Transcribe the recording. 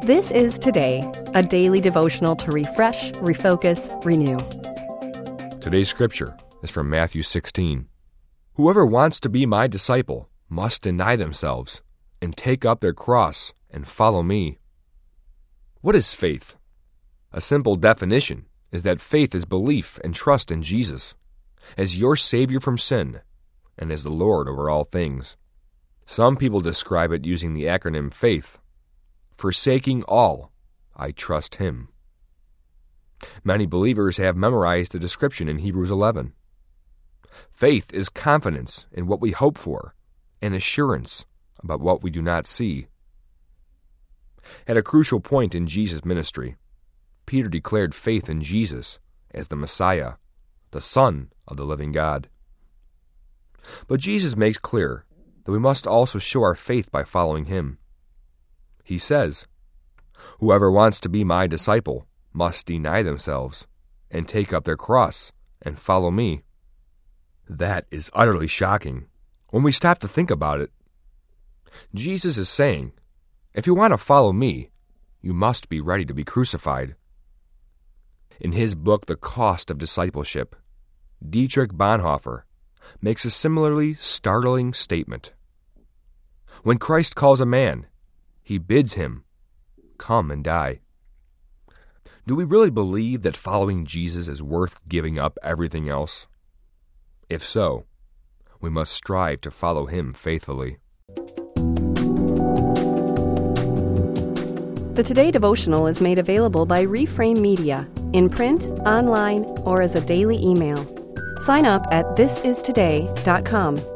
This is Today, a daily devotional to refresh, refocus, renew. Today's scripture is from Matthew 16. Whoever wants to be my disciple must deny themselves and take up their cross and follow me. What is faith? A simple definition is that faith is belief and trust in Jesus as your Savior from sin and as the Lord over all things. Some people describe it using the acronym FAITH. Forsaking all, I trust Him. Many believers have memorized the description in Hebrews 11. Faith is confidence in what we hope for and assurance about what we do not see. At a crucial point in Jesus' ministry, Peter declared faith in Jesus as the Messiah, the Son of the living God. But Jesus makes clear that we must also show our faith by following Him. He says, "Whoever wants to be my disciple must deny themselves and take up their cross and follow me." That is utterly shocking when we stop to think about it. Jesus is saying, if you want to follow me, you must be ready to be crucified. In his book, The Cost of Discipleship, Dietrich Bonhoeffer makes a similarly startling statement. When Christ calls a man, He bids him, come and die. Do we really believe that following Jesus is worth giving up everything else? If so, we must strive to follow Him faithfully. The Today devotional is made available by Reframe Media, in print, online, or as a daily email. Sign up at thisistoday.com.